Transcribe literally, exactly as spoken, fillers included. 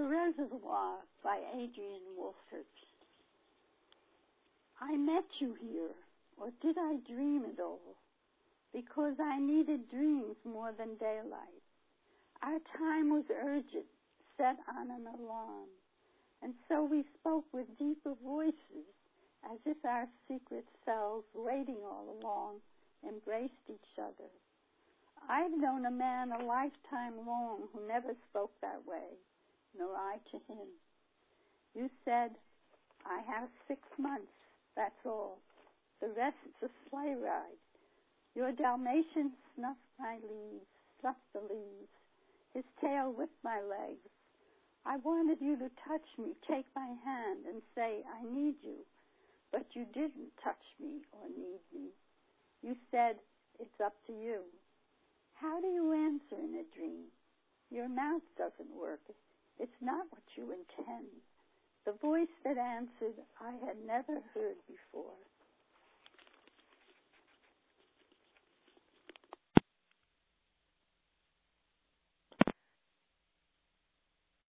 The Reservoir by Adrian Wolfert. I met you here, or did I dream it all? Because I needed dreams more than daylight. Our time was urgent, set on an alarm, and so we spoke with deeper voices, as if our secret selves, waiting all along, embraced each other. I've known a man a lifetime long who never spoke that way, nor I to him. You said, I have six months, that's all. The rest's a sleigh ride. Your Dalmatian snuffed my leaves, snuffed the leaves. His tail whipped my legs. I wanted you to touch me, take my hand, and say, I need you. But you didn't touch me or need me. You said, it's up to you. How do you answer in a dream? Your mouth doesn't work. It's not what you intend. The voice that answered I had never heard before.